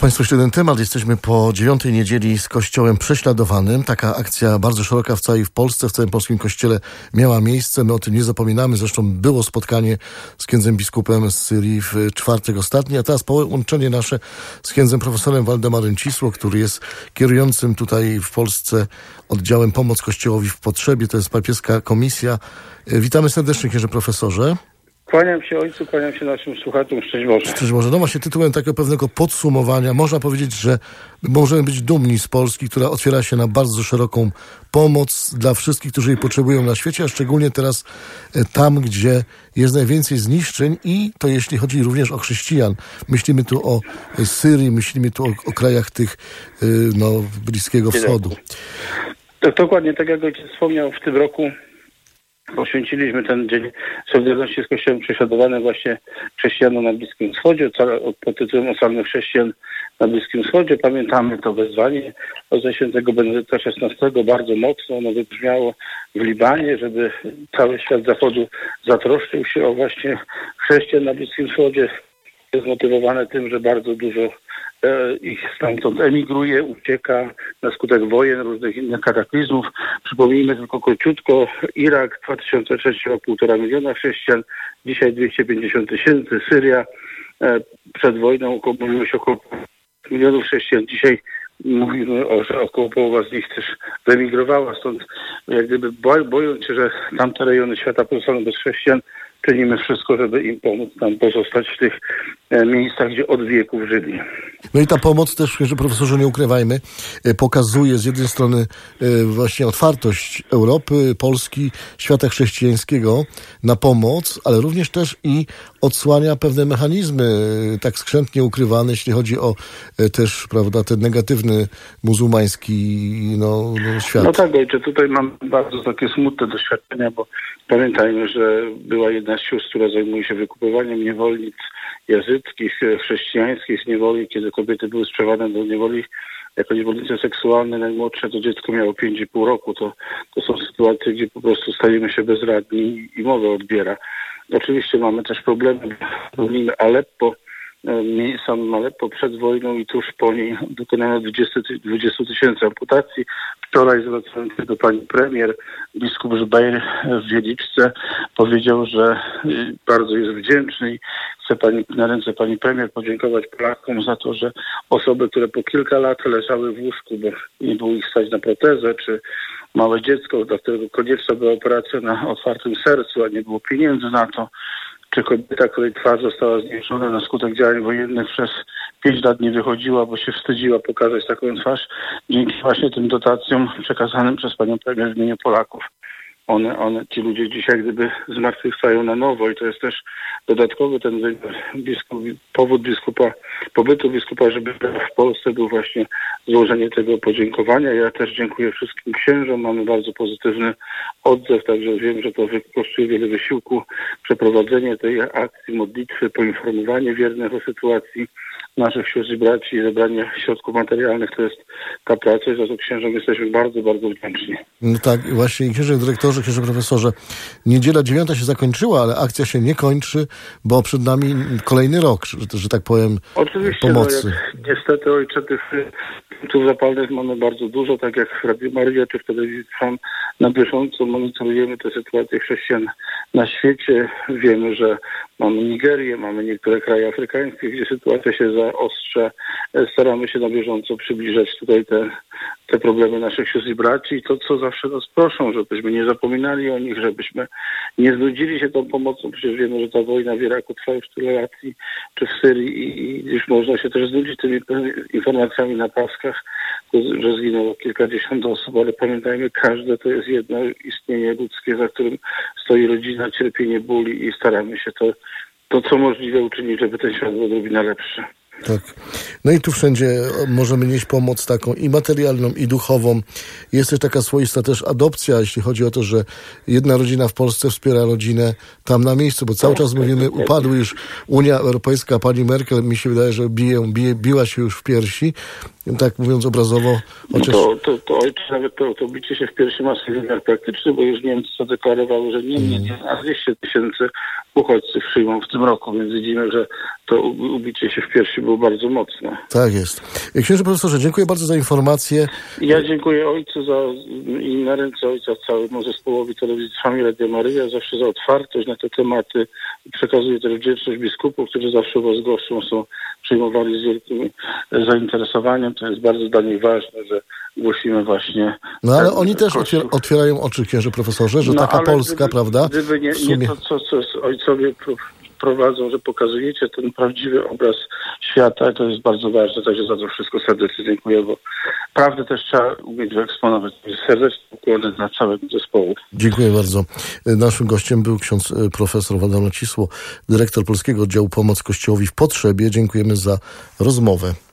Państwo, jeszcze jeden temat. Jesteśmy po 9. niedzieli z Kościołem prześladowanym. Taka akcja bardzo szeroka w całej Polsce, w całym polskim Kościele miała miejsce. My o tym nie zapominamy. Zresztą było spotkanie z księdzem biskupem z Syrii w czwartek ostatni, a teraz połączenie nasze z księdzem profesorem Waldemarem Cisło, który jest kierującym tutaj w Polsce oddziałem Pomoc Kościołowi w Potrzebie. To jest papieska komisja. Witamy serdecznie, księże profesorze. Kłaniam się ojcu, kłaniam się naszym słuchaczom. Szczęść Boże. Szczęść Boże. No właśnie tytułem takiego pewnego podsumowania można powiedzieć, że możemy być dumni z Polski, która otwiera się na bardzo szeroką pomoc dla wszystkich, którzy jej potrzebują na świecie, a szczególnie teraz tam, gdzie jest najwięcej zniszczeń i to jeśli chodzi również o chrześcijan. Myślimy tu o Syrii, myślimy tu o krajach tych Bliskiego Wschodu. Dokładnie tak jak ojciec wspomniał, w tym roku poświęciliśmy ten Dzień Solidarności z Kościołem prześladowanym właśnie chrześcijanom na Bliskim Wschodzie, pod tytułem Ocalmy chrześcijan na Bliskim Wschodzie. Pamiętamy to wezwanie od świętego Benedykta XVI bardzo mocno. Ono wybrzmiało w Libanie, żeby cały świat Zachodu zatroszczył się o właśnie chrześcijan na Bliskim Wschodzie. Jest zmotywowane tym, że bardzo dużo ich stamtąd emigruje, ucieka na skutek wojen, różnych innych kataklizmów. Przypomnijmy tylko króciutko, Irak, 2003 rok 1,5 miliona chrześcijan, dzisiaj 250 000, Syria, przed wojną mówiło się około milionów chrześcijan, dzisiaj mówimy, że około połowa z nich też wyemigrowała, stąd jak gdyby bojąc się, że tamte rejony świata pozostaną bez chrześcijan, czynimy wszystko, żeby im pomóc tam pozostać w tych miejscach, gdzie od wieków żyli. No i ta pomoc też, że profesorze, nie ukrywajmy, pokazuje z jednej strony właśnie otwartość Europy, Polski, świata chrześcijańskiego na pomoc, ale również też i odsłania pewne mechanizmy tak skrzętnie ukrywane, jeśli chodzi o też, prawda, ten negatywny muzułmański świat. No tak, ojcze, tutaj mam bardzo takie smutne doświadczenia, bo pamiętajmy, że była jedna z sióstr, która zajmuje się wykupywaniem niewolnic jazyckich, chrześcijańskich z niewoli, kiedy kobiety były sprzedawane do niewoli jako niewolnice seksualne. Najmłodsze to dziecko miało 5,5 roku. To są sytuacje, gdzie po prostu stajemy się bezradni i mowę odbiera. Oczywiście mamy też problemy. Wspomnijmy Aleppo. Sam Aleppo przed wojną i tuż po niej dokonano 20 000 amputacji. Wczoraj zwracając się do pani premier, biskup Żbejr w Wieliczce powiedział, że bardzo jest wdzięczny i chce na ręce pani premier podziękować Polakom za to, że osoby, które po kilka lat leżały w łóżku, bo nie było ich stać na protezę, czy małe dziecko, dla którego konieczna była operacja na otwartym sercu, a nie było pieniędzy na to, czy kobieta, której twarz została zniszczona na skutek działań wojennych, przez 5 lat nie wychodziła, bo się wstydziła pokazać taką twarz. Dzięki właśnie tym dotacjom przekazanym przez panią premier w imieniu Polaków. Ci ludzie dzisiaj gdyby zmartwychwstają na nowo i to jest też dodatkowy ten powód pobytu biskupa, żeby w Polsce był właśnie złożenie tego podziękowania. Ja też dziękuję wszystkim księżom. Mamy bardzo pozytywny odzew, także wiem, że to kosztuje wiele wysiłku przeprowadzenie tej akcji modlitwy, poinformowanie wiernych o sytuacji naszych sióstr i braci i zebranie środków materialnych. To jest ta praca i za to księżom jesteśmy bardzo, bardzo wdzięczni. No tak, właśnie księże dyrektorze, księże profesorze, niedziela 9 się zakończyła, ale akcja się nie kończy, bo przed nami kolejny rok, że tak powiem, oczywiście, pomocy. Niestety, ojcze, tych punktów zapalnych mamy bardzo dużo, tak jak w Radiu Maryja czy w telewizji Trwam, na bieżąco monitorujemy tę sytuację chrześcijan na świecie. Wiemy, że mamy Nigerię, mamy niektóre kraje afrykańskie, gdzie sytuacja się zaostrza. Staramy się na bieżąco przybliżać tutaj te problemy naszych sióstr i braci i to, co zawsze nas proszą, żebyśmy nie zapominali o nich, żebyśmy nie znudzili się tą pomocą. Przecież wiemy, że ta wojna w Iraku trwa już tyle lat, czy w Syrii i już można się też znudzić tymi informacjami na paskach, że zginęło kilkadziesiąt osób, ale pamiętajmy, każde to jest jedno istnienie ludzkie, za którym stoi rodzina, cierpienie, ból i staramy się to co możliwe uczynić, żeby ten świat był odrobinę lepszy. Tak. No i tu wszędzie możemy nieść pomoc taką i materialną, i duchową. Jest też taka swoista też adopcja, jeśli chodzi o to, że jedna rodzina w Polsce wspiera rodzinę tam na miejscu, bo cały czas mówimy, upadły już Unia Europejska, pani Merkel, mi się wydaje, że biła się już w piersi, tak mówiąc obrazowo. Chociaż... To ojcze, nawet to bicie się w piersi ma swój wymiar praktyczny, bo już Niemcy zadeklarowały, że nie, a 200 000 uchodźców przyjmą w tym roku, więc widzimy, że to ubicie się w piersi było bardzo mocne. Tak jest. Księże profesorze, dziękuję bardzo za informację. Ja dziękuję ojcu i na ręce ojca całemu zespołowi telewizji Trwami Radia Maryja zawsze za otwartość na te tematy. Przekazuję też wdzięczność biskupów, którzy zawsze was goszczą, są przyjmowani z wielkim zainteresowaniem. To jest bardzo dla nich ważne, że głosimy właśnie... No ale oni też otwierają oczy, księże profesorze, że taka Polska, prawda? Gdyby nie to, co ojcowie prowadzą, że pokazujecie ten prawdziwy obraz świata, to jest bardzo ważne, także za to wszystko serdecznie dziękuję, bo prawdę też trzeba umieć wyeksponować. Serdecznie ukłony dla całego zespołu. Dziękuję bardzo. Naszym gościem był ksiądz profesor Waldemar Cisło, dyrektor Polskiego Oddziału Pomoc Kościołowi w Potrzebie. Dziękujemy za rozmowę.